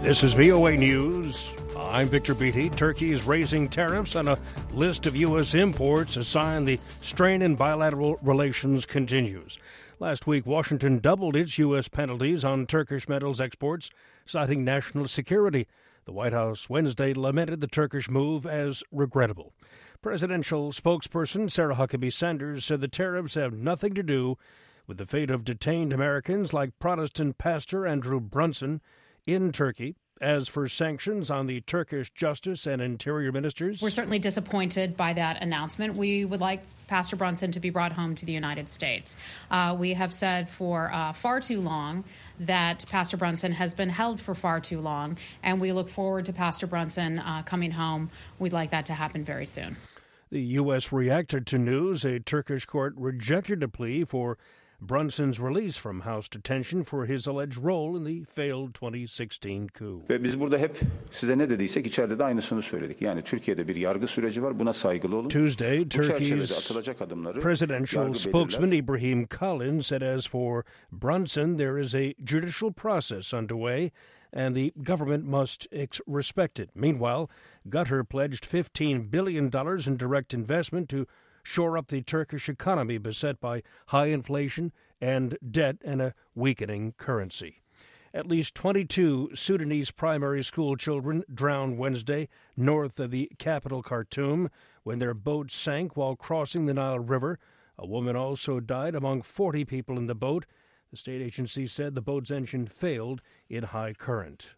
This is VOA News. I'm Victor Beatty. Turkey is raising tariffs on a list of U.S. imports. A sign the strain in bilateral relations continues. Last week, Washington doubled its U.S. penalties on Turkish metals exports, citing national security. The White House Wednesday lamented the Turkish move as regrettable. Presidential spokesperson Sarah Huckabee Sanders said the tariffs have nothing to do with the fate of detained Americans like Protestant pastor Andrew Brunson in Turkey. As for sanctions on the Turkish Justice and Interior ministers, we're certainly disappointed by that announcement. We would like Pastor Brunson to be brought home to the United States. We have said for far too long that Pastor Brunson has been held for far too long, and we look forward to Pastor Brunson coming home. We'd like that to happen very soon. The U.S. reacted to news. A Turkish court rejected a plea for Brunson's release from House detention for his alleged role in the failed 2016 coup. Ve biz burada hep size ne dediysek içeride de aynısını söyledik. Yani Türkiye'de bir yargı süreci var. Buna saygılı olun. Tuesday, Turkey's presidential spokesman Ibrahim Kalin said as for Brunson, there is a judicial process underway and the government must respect it. Meanwhile, Qatar pledged $15 billion in direct investment to shore up the Turkish economy beset by high inflation and debt and a weakening currency. At least 22 Sudanese primary school children drowned Wednesday north of the capital Khartoum when their boat sank while crossing the Nile River. A woman also died among 40 people in the boat. The state agency said the boat's engine failed in high current.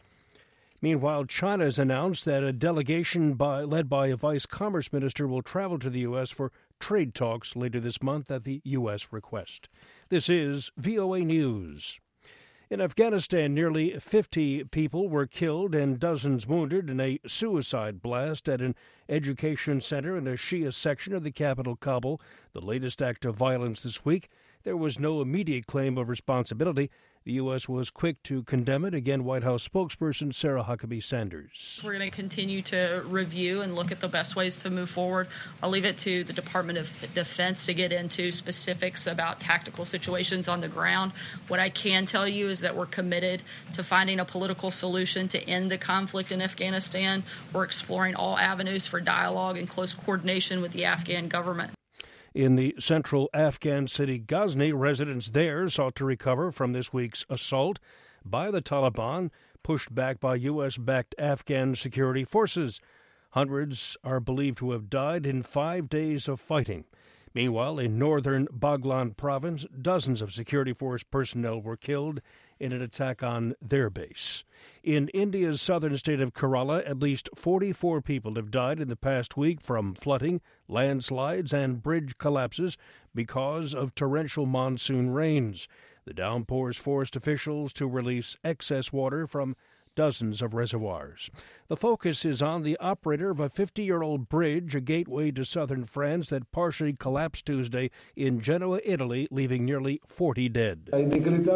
Meanwhile, China has announced that a delegation led by a vice commerce minister will travel to the U.S. for trade talks later this month at the U.S. request. This is VOA News. In Afghanistan, nearly 50 people were killed and dozens wounded in a suicide blast at an education center in a Shia section of the capital, Kabul, the latest act of violence this week. There was no immediate claim of responsibility. The U.S. was quick to condemn it. Again, White House spokesperson Sarah Huckabee Sanders. We're going to continue to review and look at the best ways to move forward. I'll leave it to the Department of Defense to get into specifics about tactical situations on the ground. What I can tell you is that we're committed to finding a political solution to end the conflict in Afghanistan. We're exploring all avenues for dialogue and close coordination with the Afghan government. In the central Afghan city Ghazni, residents there sought to recover from this week's assault by the Taliban, pushed back by U.S.-backed Afghan security forces. Hundreds are believed to have died in 5 days of fighting. Meanwhile, in northern Baghlan province, dozens of security force personnel were killed in an attack on their base. In India's southern state of Kerala, at least 44 people have died in the past week from flooding, landslides, and bridge collapses because of torrential monsoon rains. The downpours forced officials to release excess water from dozens of reservoirs. The focus is on the operator of a 50-year-old bridge, a gateway to southern France, that partially collapsed Tuesday in Genoa, Italy, leaving nearly 40 dead. Prime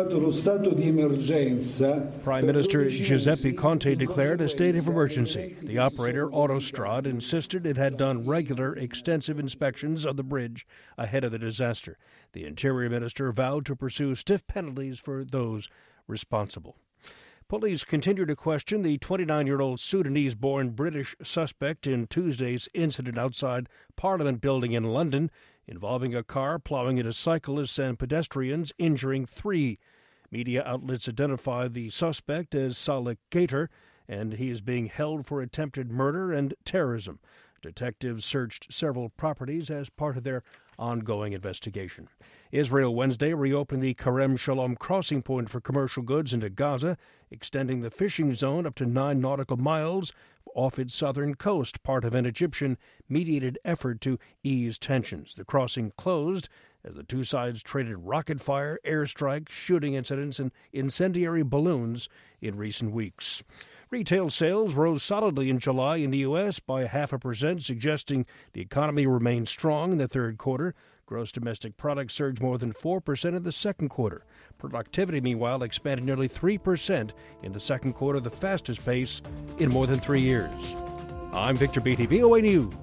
Minister Giuseppe Conte declared a state of emergency. The operator, Autostrade, insisted it had done regular, extensive inspections of the bridge ahead of the disaster. The Interior Minister vowed to pursue stiff penalties for those responsible. Police continue to question the 29-year-old Sudanese-born British suspect in Tuesday's incident outside Parliament Building in London, involving a car plowing into cyclists and pedestrians, injuring 3. Media outlets identify the suspect as Saleh Gator, and he is being held for attempted murder and terrorism. Detectives searched several properties as part of their ongoing investigation. Israel Wednesday reopened the Kerem Shalom crossing point for commercial goods into Gaza, extending the fishing zone up to 9 nautical miles off its southern coast, part of an Egyptian-mediated effort to ease tensions. The crossing closed as the two sides traded rocket fire, airstrikes, shooting incidents, and incendiary balloons in recent weeks. Retail sales rose solidly in July in the U.S. by 0.5%, suggesting the economy remained strong in the third quarter. Gross domestic product surged more than 4% in the second quarter. Productivity, meanwhile, expanded nearly 3% in the second quarter, the fastest pace in more than 3 years. I'm Victor Beatty, VOA News.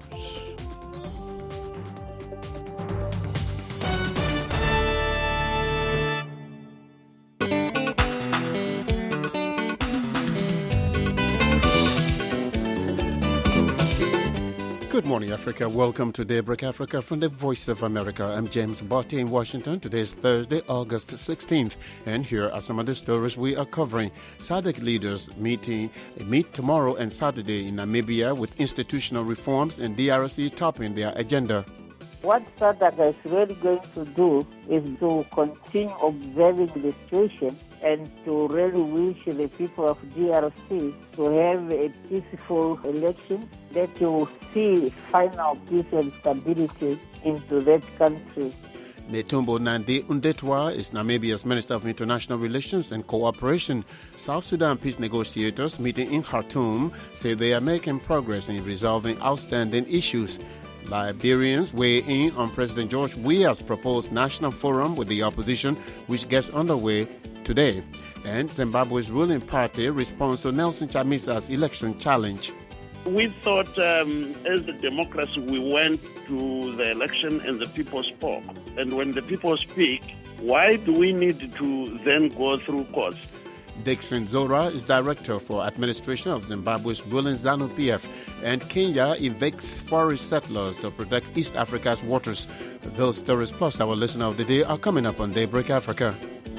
Good morning, Africa. Welcome to Daybreak Africa from the Voice of America. I'm James Botti in Washington. Today is Thursday, August 16th. And here are some of the stories we are covering. SADC leaders meet tomorrow and Saturday in Namibia with institutional reforms and DRC topping their agenda. What SADC is really going to do is to continue observing the situation and to really wish the people of DRC to have a peaceful election that will see final peace and stability into that country. Netumbo Nandi-Ndaitwah is Namibia's Minister of International Relations and Cooperation. South Sudan peace negotiators meeting in Khartoum say they are making progress in resolving outstanding issues. Liberians weigh in on President George Weah's proposed national forum with the opposition, which gets underway today. And Zimbabwe's ruling party responds to Nelson Chamisa's election challenge. We thought as a democracy we went to the election and the people spoke. And when the people speak, why do we need to then go through courts? Dixon Zora is Director for Administration of Zimbabwe's ruling ZANU-PF, and Kenya evicts forest settlers to protect East Africa's waters. Those stories plus our listener of the day are coming up on Daybreak Africa.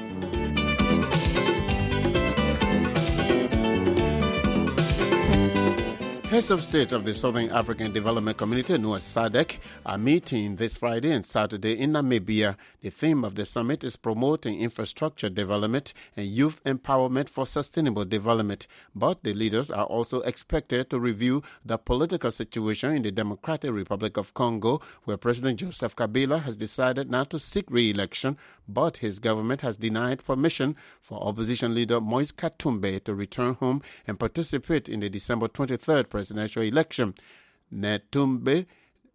Heads of state of the Southern African Development Community, known as SADC, are meeting this Friday and Saturday in Namibia. The theme of the summit is promoting infrastructure development and youth empowerment for sustainable development. But the leaders are also expected to review the political situation in the Democratic Republic of Congo, where President Joseph Kabila has decided not to seek re-election, but his government has denied permission for opposition leader Moise Katumbi to return home and participate in the December 23rd presidential election. Netumbo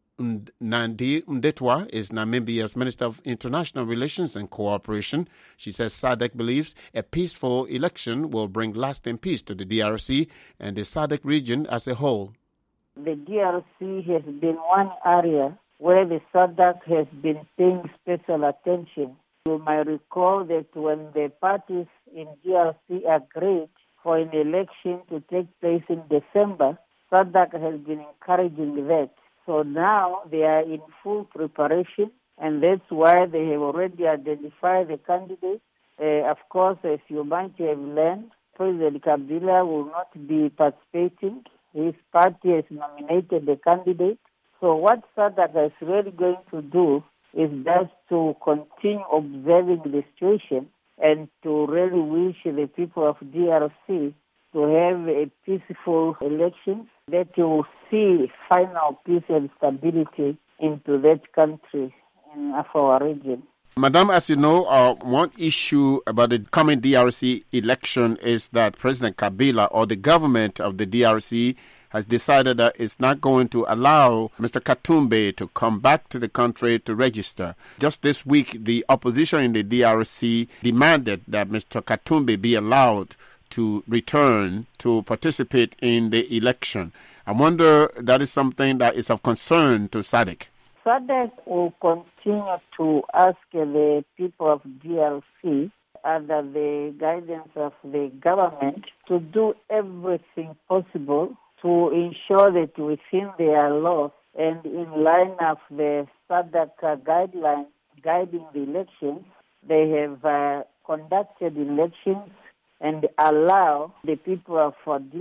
Nandi-Ndaitwah is Namibia's Minister of International Relations and Cooperation. She says SADC believes a peaceful election will bring lasting peace to the DRC and the SADC region as a whole. The DRC has been one area where the SADC has been paying special attention. You might recall that when the parties in DRC agreed for an election to take place in December, SADC has been encouraging that. So now they are in full preparation, and that's why they have already identified the candidates. Of course, as you might have learned, President Kabila will not be participating. His party has nominated the candidate. So what SADC is really going to do is just to continue observing the situation and to really wish the people of DRC to have a peaceful election that will see final peace and stability into that country in our region. Madam, as you know, one issue about the coming DRC election is that President Kabila or the government of the DRC has decided that it's not going to allow Mr. Katumbi to come back to the country to register. Just this week, the opposition in the DRC demanded that Mr. Katumbi be allowed to return to participate in the election. I wonder that is something that is of concern to SADC. SADC will continue to ask the people of DRC, under the guidance of the government, to do everything possible to ensure that within their laws and in line of the SADC guidelines guiding the elections, they have conducted elections and allow the people of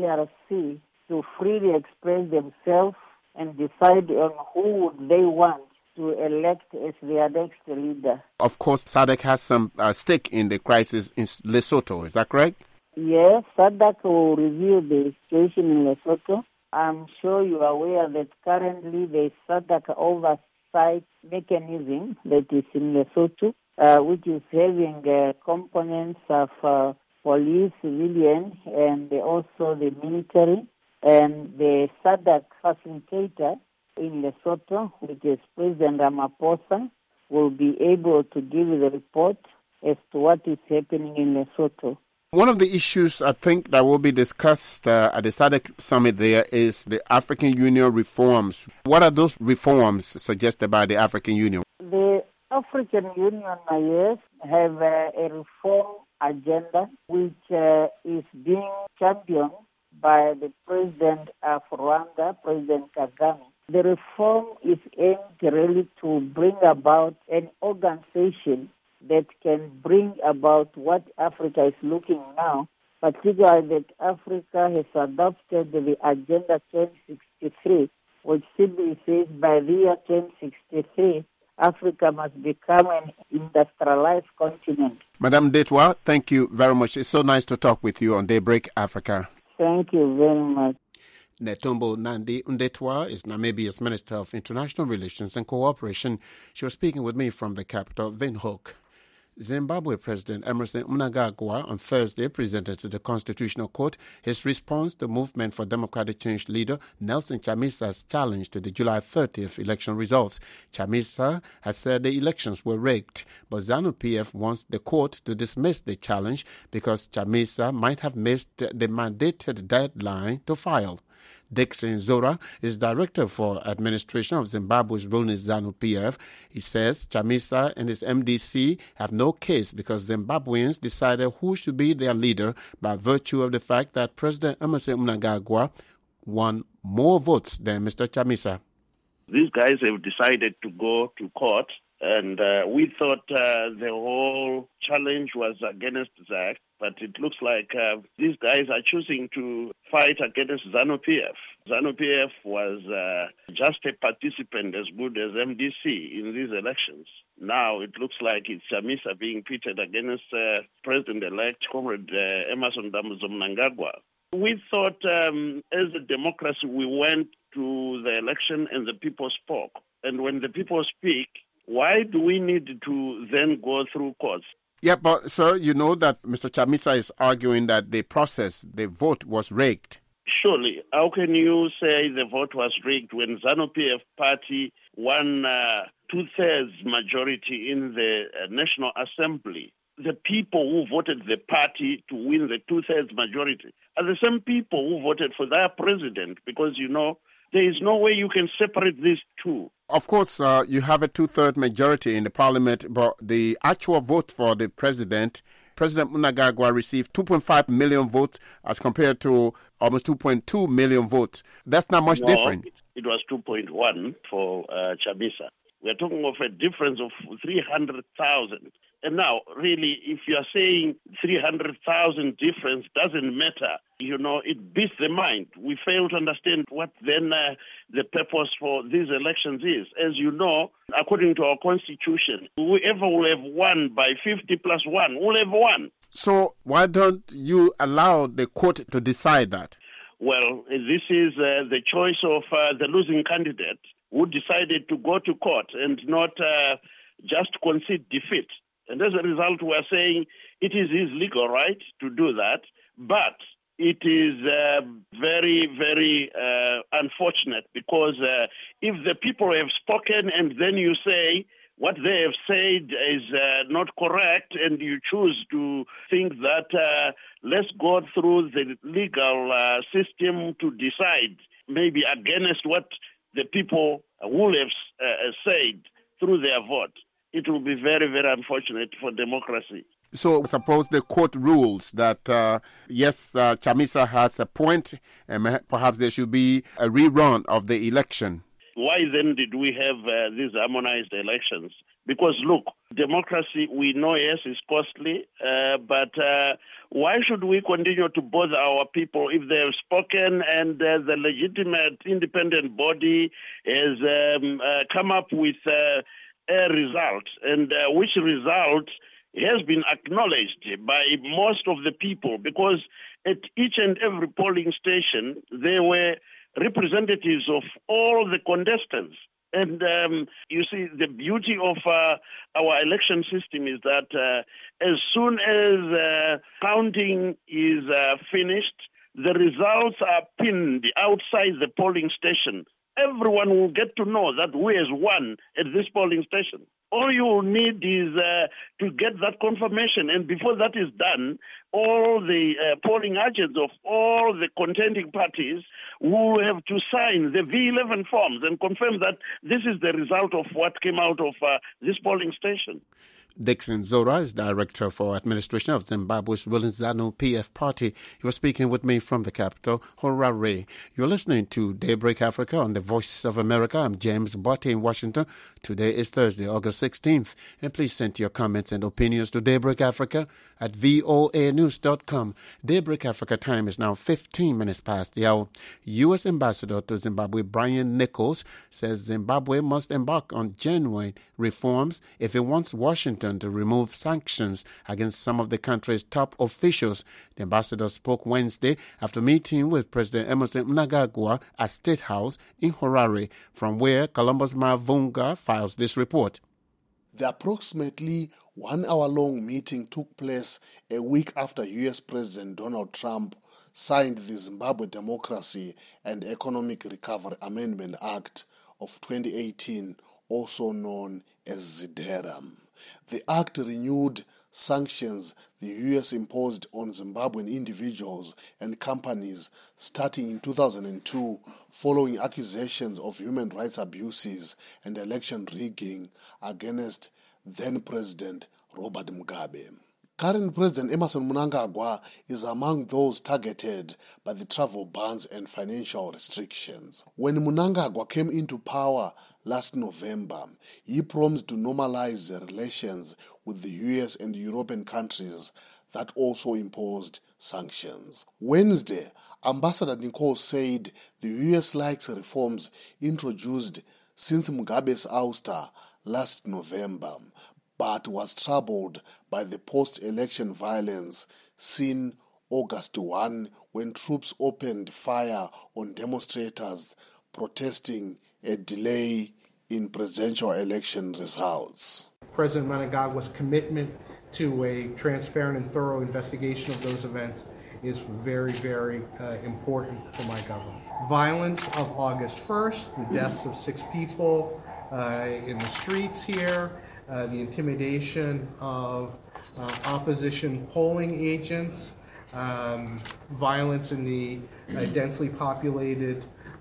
DRC to freely express themselves and decide on who would they want to elect as their next leader. Of course, SADC has some stake in the crisis in Lesotho, is that correct? Yes, SADC will review the situation in Lesotho. I'm sure you are aware that currently the SADC oversight mechanism that is in Lesotho, which is having components of police, civilian, and also the military, and the SADC facilitator in Lesotho, which is President Ramaphosa, will be able to give the report as to what is happening in Lesotho. One of the issues I think that will be discussed at the SADC summit there is the African Union reforms. What are those reforms suggested by the African Union? The African Union, yes, have a reform agenda which is being championed by the President of Rwanda, President Kagame. The reform is aimed really to bring about an organization that can bring about what Africa is looking now, particularly that Africa has adopted the Agenda 2063, which simply says by the year 2063, Africa must become an industrialized continent. Madame Detwa, thank you very much. It's so nice to talk with you on Daybreak Africa. Thank you very much. Netumbo Nandi Ndetwa is Namibia's Minister of International Relations and Cooperation. She was speaking with me from the capital, Windhoek. Zimbabwe President Emmerson Mnangagwa on Thursday presented to the Constitutional Court his response to Movement for Democratic Change leader Nelson Chamisa's challenge to the July 30th election results. Chamisa has said the elections were rigged, but ZANU-PF wants the court to dismiss the challenge because Chamisa might have missed the mandated deadline to file. Dixon Zora is director for administration of Zimbabwe's ruling ZANU-PF. He says Chamisa and his MDC have no case because Zimbabweans decided who should be their leader by virtue of the fact that President Emmerson Mnangagwa won more votes than Mr. Chamisa. These guys have decided to go to court, and we thought the whole challenge was against ZAC, but it looks like these guys are choosing to fight against ZANU-PF. ZANU-PF was just a participant as good as MDC in these elections. Now it looks like it's Chamisa being pitted against President-elect Comrade Emmerson Mnangagwa. We thought as a democracy we went to the election and the people spoke. And when the people speak, why do we need to then go through courts? Yeah, but sir, you know that Mr. Chamisa is arguing that the process, the vote was rigged. Surely, how can you say the vote was rigged when ZANU-PF party won two-thirds majority in the National Assembly? The people who voted the party to win the two-thirds majority are the same people who voted for their president, because, you know, there is no way you can separate these two. Of course, you have a two-thirds majority in the parliament, but the actual vote for the President Mnangagwa received 2.5 million votes as compared to almost 2.2 million votes. That's not much different. It was 2.1 for Chamisa. We're talking of a difference of 300,000. And now, really, if you are saying 300,000 difference doesn't matter, you know, it beats the mind. We fail to understand what then the purpose for these elections is. As you know, according to our constitution, whoever will have won by 50 plus 1 will have won. So why don't you allow the court to decide that? Well, this is the choice of the losing candidate who decided to go to court and not just concede defeat. And as a result, we are saying it is his legal right to do that, but it is very, very unfortunate because if the people have spoken and then you say what they have said is not correct and you choose to think that let's go through the legal system to decide maybe against what the people will have said through their vote, it will be very, very unfortunate for democracy. So suppose the court rules that, yes, Chamisa has a point and perhaps there should be a rerun of the election. Why then did we have these harmonized elections? Because, look, democracy, we know, yes, is costly, but why should we continue to bother our people if they have spoken and the legitimate independent body has come up with a result, and which result has been acknowledged by most of the people, because at each and every polling station there were representatives of all the contestants. And you see, the beauty of our election system is that as soon as counting is finished, the results are pinned outside the polling station. Everyone will get to know that who has won at this polling station. All you will need is to get that confirmation. And before that is done, all the polling agents of all the contending parties will have to sign the V11 forms and confirm that this is the result of what came out of this polling station. Dixon Zora is Director for Administration of Zimbabwe's ruling ZANU-PF party. He was speaking with me from the capital, Harare. You're listening to Daybreak Africa on the Voice of America. I'm James Botte in Washington. Today is Thursday, August 16th. And please send your comments and opinions to Daybreak Africa at voanews.com. Daybreak Africa time is now 15 minutes past the hour. U.S. Ambassador to Zimbabwe Brian Nichols says Zimbabwe must embark on genuine reforms if it wants Washington to remove sanctions against some of the country's top officials. The ambassador spoke Wednesday after meeting with President Emmerson Mnangagwa at State House in Harare, from where Columbus Mavunga files this report. The approximately 1 hour-long meeting took place a week after U.S. President Donald Trump signed the Zimbabwe Democracy and Economic Recovery Amendment Act of 2018, also known as ZIDERA. The act renewed sanctions the U.S. imposed on Zimbabwean individuals and companies starting in 2002 following accusations of human rights abuses and election rigging against then-President Robert Mugabe. Current President Emmerson Mnangagwa is among those targeted by the travel bans and financial restrictions. When Mnangagwa came into power last November, he promised to normalize the relations with the US and European countries that also imposed sanctions. Wednesday, Ambassador Nichols said the US likes reforms introduced since Mugabe's ouster last November, but was troubled by the post-election violence seen August 1 when troops opened fire on demonstrators protesting a delay in presidential election results. President Mnangagwa's commitment to a transparent and thorough investigation of those events is very, very important for my government. Violence of August 1st, the deaths of 6 people in the streets here, the intimidation of opposition polling agents, violence in the densely populated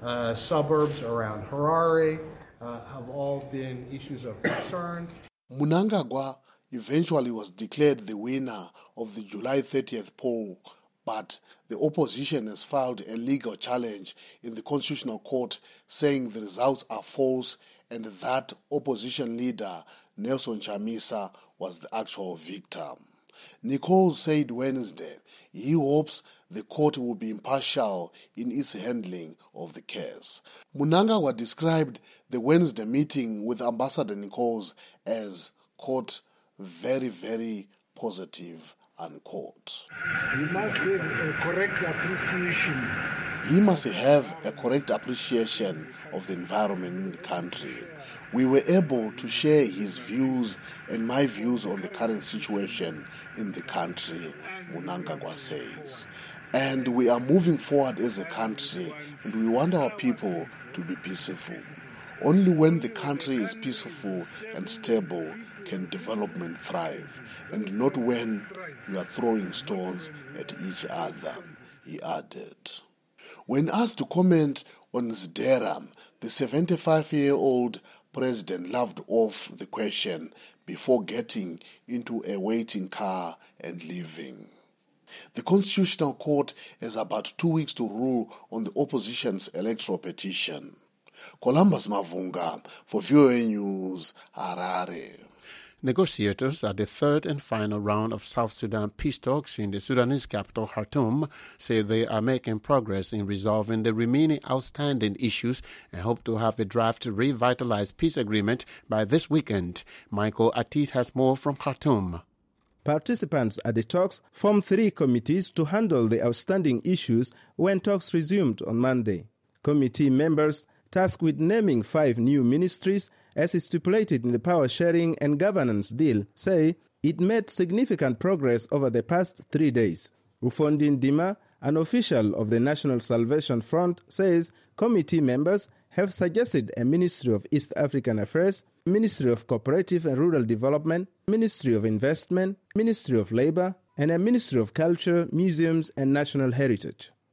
suburbs around Harare have all been issues of concern. Mnangagwa eventually was declared the winner of the July 30th poll, but the opposition has filed a legal challenge in the Constitutional Court saying the results are false and that opposition leader Nelson Chamisa was the actual victor. Nichols said Wednesday he hopes the court will be impartial in its handling of the case. Mnangagwa described the Wednesday meeting with Ambassador Nichols as, quote, very, very positive, unquote. He must have a correct appreciation. He must have a correct appreciation of the environment in the country. We were able to share his views and my views on the current situation in the country, Mnangagwa says. And we are moving forward as a country, and we want our people to be peaceful. Only when the country is peaceful and stable can development thrive, and not when we are throwing stones at each other, he added. When asked to comment on ZIDERA, the 75-year-old president laughed off the question before getting into a waiting car and leaving. The Constitutional Court has about 2 weeks to rule on the opposition's electoral petition. Columbus Mavunga for VOA News, Harare. Negotiators at the third and final round of South Sudan peace talks in the Sudanese capital, Khartoum, say they are making progress in resolving the remaining outstanding issues and hope to have a draft revitalized peace agreement by this weekend. Michael Atit has more from Khartoum. Participants at the talks formed 3 committees to handle the outstanding issues when talks resumed on Monday. Committee members tasked with naming 5 new ministries as stipulated in the power sharing and governance deal say it made significant progress over the past 3 days. Ufondin Dima, an official of the National Salvation Front, says committee members have suggested a Ministry of East African Affairs, Ministry of Cooperative and Rural Development, Ministry of Investment, Ministry of Labor, and a Ministry of Culture, Museums and National Heritage.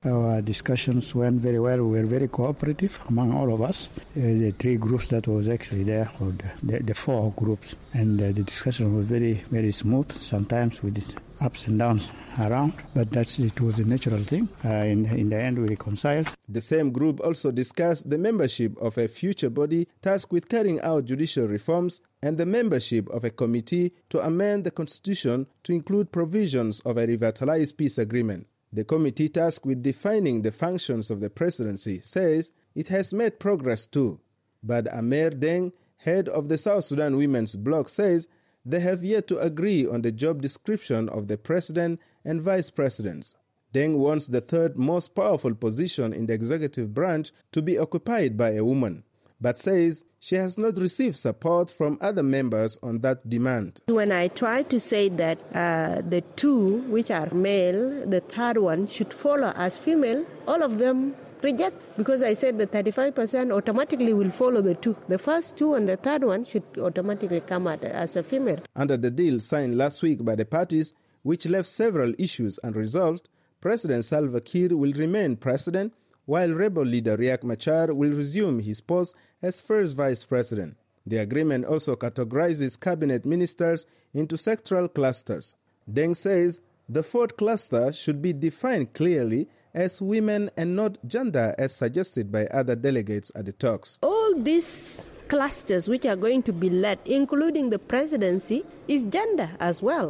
Our discussions went very well. We were very cooperative among all of us. The three groups that was actually there, or the four groups. And the discussion was very, very smooth. Sometimes we did ups and downs around, but it was a natural thing. In the end, we reconciled. The same group also discussed the membership of a future body tasked with carrying out judicial reforms and the membership of a committee to amend the constitution to include provisions of a revitalized peace agreement. The committee tasked with defining the functions of the presidency says it has made progress too. But Amer Deng, head of the South Sudan Women's Bloc, says they have yet to agree on the job description of the president and vice presidents. Deng wants the third most powerful position in the executive branch to be occupied by a woman, but says she has not received support from other members on that demand. When I try to say that the two, which are male, the third one should follow as female, all of them reject, because I said the 35% automatically will follow the two. The first two and the third one should automatically come out as a female. Under the deal signed last week by the parties, which left several issues unresolved, President Salva Kiir will remain president, while rebel leader Riek Machar will resume his post as first vice president. The agreement also categorizes cabinet ministers into sectoral clusters. Deng says the fourth cluster should be defined clearly as women and not gender, as suggested by other delegates at the talks. All these clusters which are going to be led, including the presidency, is gender as well.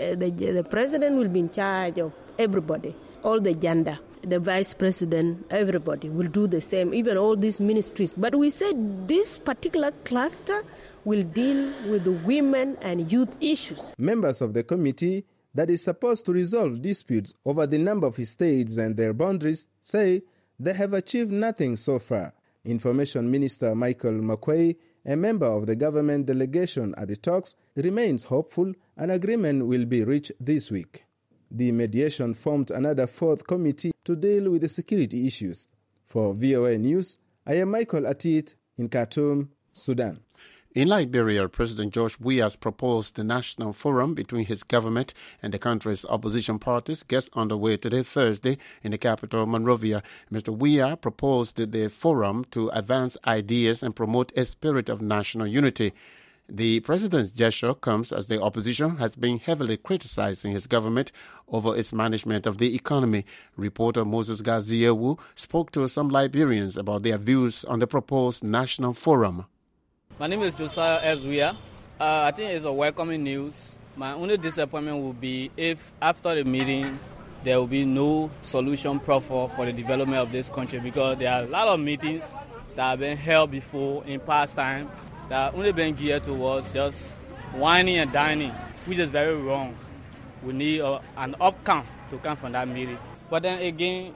The president will be in charge of everybody, all the gender. The vice president, everybody will do the same, even all these ministries. But we said this particular cluster will deal with the women and youth issues. Members of the committee that is supposed to resolve disputes over the number of states and their boundaries say they have achieved nothing so far. Information Minister Michael Makwei, a member of the government delegation at the talks, remains hopeful an agreement will be reached this week. The mediation formed another fourth committee to deal with the security issues. For VOA News, I am Michael Atit in Khartoum, Sudan. In Liberia, President George Weah's proposed the national forum between his government and the country's opposition parties gets underway today, Thursday, in the capital, Monrovia. Mr. Weah proposed the forum to advance ideas and promote a spirit of national unity. The president's gesture comes as the opposition has been heavily criticizing his government over its management of the economy. Reporter Moses Gaziewu spoke to some Liberians about their views on the proposed national forum. My name is Josiah Ezweah. I think it's a welcoming news. My only disappointment will be if after the meeting there will be no solution proper for the development of this country, because there are a lot of meetings that have been held before in past time that only been geared towards just whining and dining, which is very wrong. We need an outcome to come from that meeting. But then again,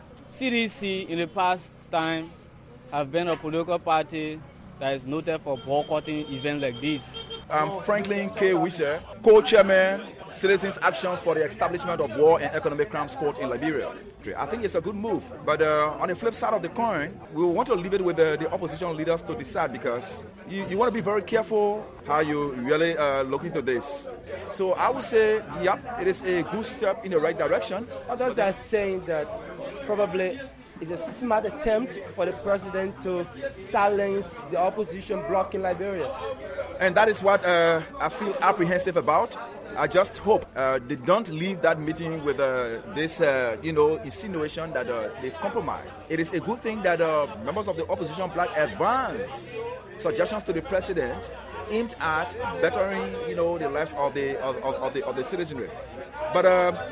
CDC in the past time have been a political party that is noted for boycotting events like this. I'm Franklin K. Wisher, co-chairman, Citizens Action for the Establishment of War and Economic Crimes Court in Liberia. I think it's a good move, but on the flip side of the coin, we want to leave it with the opposition leaders to decide, because you want to be very careful how you really look into this. So I would say, yeah, it is a good step in the right direction. Others are saying that probably it's a smart attempt for the president to silence the opposition bloc in Liberia. And that is what I feel apprehensive about. I just hope they don't leave that meeting with this, insinuation that they've compromised. It is a good thing that members of the opposition bloc advance suggestions to the president aimed at bettering, the lives of the citizenry. But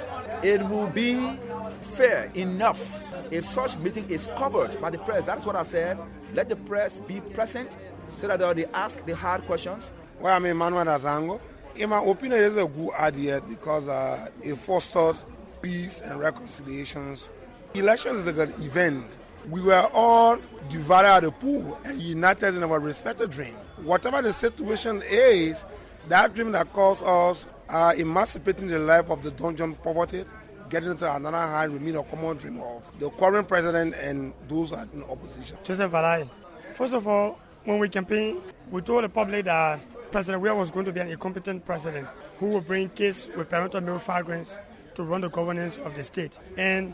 it will be fair enough if such meeting is covered by the press. That's what I said. Let the press be present so that they ask the hard questions. Well, I'm Emmanuel Azango. In my opinion, it is a good idea because it fosters peace and reconciliations. Election is a good event. We were all divided at the pool and united in our respective dream. Whatever the situation is, that dream that caused us emancipating the life of the dungeon poverty, getting into another high, remain a common dream of the current president and those in opposition. Joseph Valai. First of all, when we campaigned, we told the public that President Weah was going to be an incompetent president who would bring kids with parental milk fragrance to run the governance of the state. And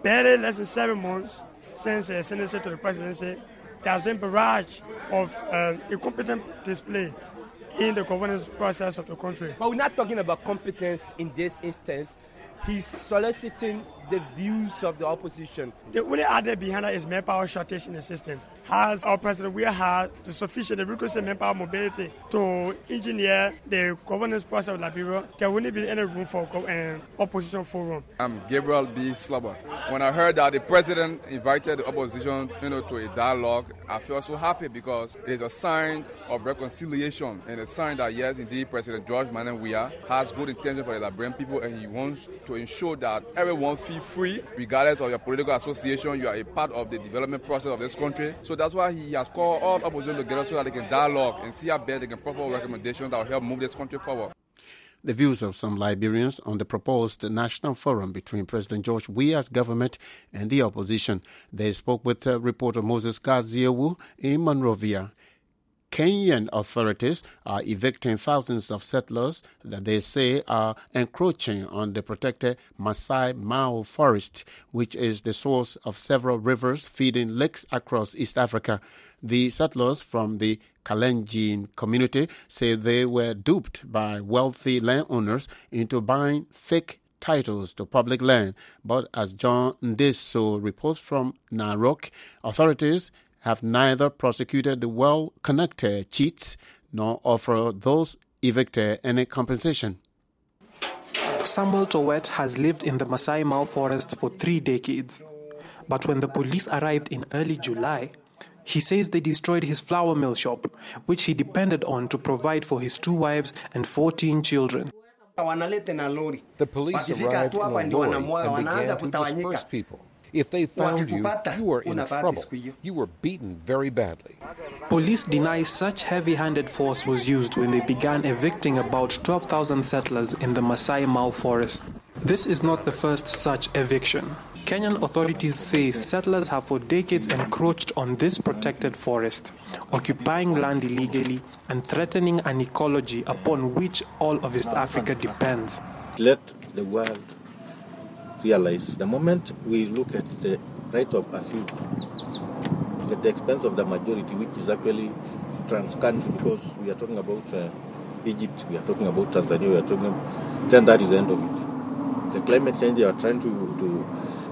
barely less than 7 months since ascendancy to the presidency, there has been a barrage of incompetent display in the governance process of the country. But we're not talking about competence in this instance. He's soliciting the views of the opposition. The only idea behind that is manpower shortage in the system. Has our president we had the sufficient requisite manpower mobility to engineer the governance process of Liberia, there wouldn't be any room for opposition forum. I'm Gabriel B. Slubber. When I heard that the president invited the opposition to a dialogue, I felt so happy because it's a sign of reconciliation and a sign that yes, indeed, President George Manneh Weah has good intention for the Liberian people and he wants to ensure that everyone feels free, regardless of your political association. You are a part of the development process of this country. So that's why he has called all opposition together so that they can dialogue and see how best they can propose recommendations that will help move this country forward. The views of some Liberians on the proposed national forum between President George Weah's government and the opposition. They spoke with reporter Moses Gaziewu in Monrovia. Kenyan authorities are evicting thousands of settlers that they say are encroaching on the protected Masai Mara forest, which is the source of several rivers feeding lakes across East Africa. The settlers from the Kalenjin community say they were duped by wealthy landowners into buying fake titles to public land. But as John Ndeso reports from Narok, authorities have neither prosecuted the well-connected cheats nor offered those evicted any compensation. Samuel Towet has lived in the Masai Mara forest for 3 decades. But when the police arrived in early July, he says they destroyed his flour mill shop, which he depended on to provide for his 2 wives and 14 children. The police arrived in a lorry and began to disperse people. If they found you, you were in trouble. You were beaten very badly. Police deny such heavy-handed force was used when they began evicting about 12,000 settlers in the Masai Mara forest. This is not the first such eviction. Kenyan authorities say settlers have for decades encroached on this protected forest, occupying land illegally and threatening an ecology upon which all of East Africa depends. Let the world realize the moment we look at the right of a few at the expense of the majority, which is actually trans-country, because we are talking about Egypt, we are talking about Tanzania, we are talking, then that is the end of it. The climate change they are trying to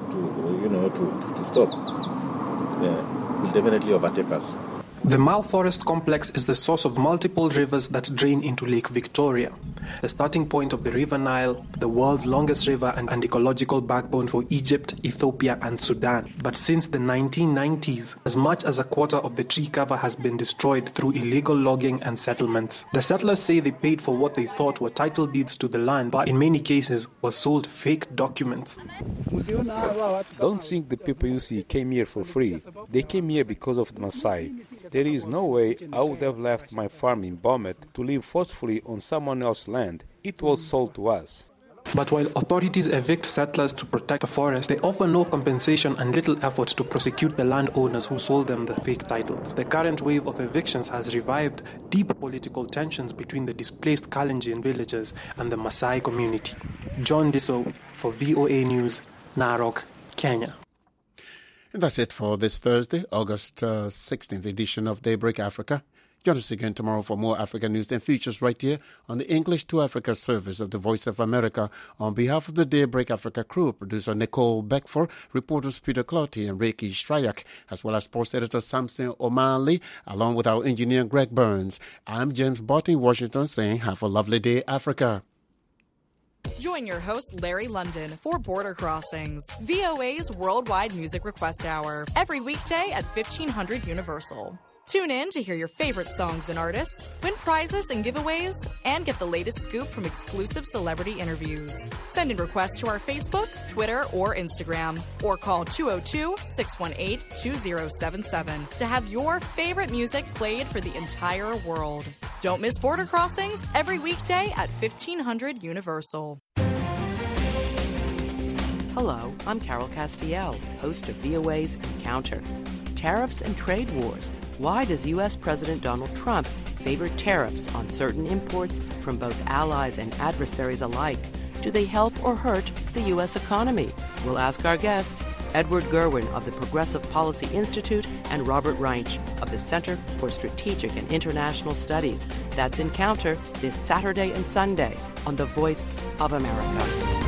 stop will definitely overtake us. The Mara Forest Complex is the source of multiple rivers that drain into Lake Victoria, the starting point of the River Nile, the world's longest river and ecological backbone for Egypt, Ethiopia and Sudan. But since the 1990s, as much as a quarter of the tree cover has been destroyed through illegal logging and settlements. The settlers say they paid for what they thought were title deeds to the land, but in many cases was sold fake documents. Don't think the people you see came here for free. They came here because of the Maasai. There is no way I would have left my farm in Bomet to live forcefully on someone else's land. It was sold to us. But while authorities evict settlers to protect the forest, they offer no compensation and little effort to prosecute the landowners who sold them the fake titles. The current wave of evictions has revived deep political tensions between the displaced Kalenjin villagers and the Maasai community. John Diso for VOA News, Narok, Kenya. And that's it for this Thursday, August 16th edition of Daybreak Africa. Join us again tomorrow for more African news and features right here on the English to Africa service of the Voice of America. On behalf of the Daybreak Africa crew, producer Nicole Beckford, reporters Peter Clotty and Reiki Strayak, as well as sports editor Samson O'Malley, along with our engineer Greg Burns. I'm James Bott in Washington saying have a lovely day, Africa. Join your host, Larry London, for Border Crossings, VOA's worldwide music request hour, every weekday at 1500 Universal. Tune in to hear your favorite songs and artists, win prizes and giveaways, and get the latest scoop from exclusive celebrity interviews. Send in requests to our Facebook, Twitter, or Instagram, or call 202-618-2077 to have your favorite music played for the entire world. Don't miss Border Crossings every weekday at 1500 Universal. Hello, I'm Carol Castiel, host of VOA's Counter. Tariffs and trade wars. Why does U.S. President Donald Trump favor tariffs on certain imports from both allies and adversaries alike? Do they help or hurt the U.S. economy? We'll ask our guests Edward Gerwin of the Progressive Policy Institute, and Robert Reinsch of the Center for Strategic and International Studies. That's Encounter this Saturday and Sunday on The Voice of America.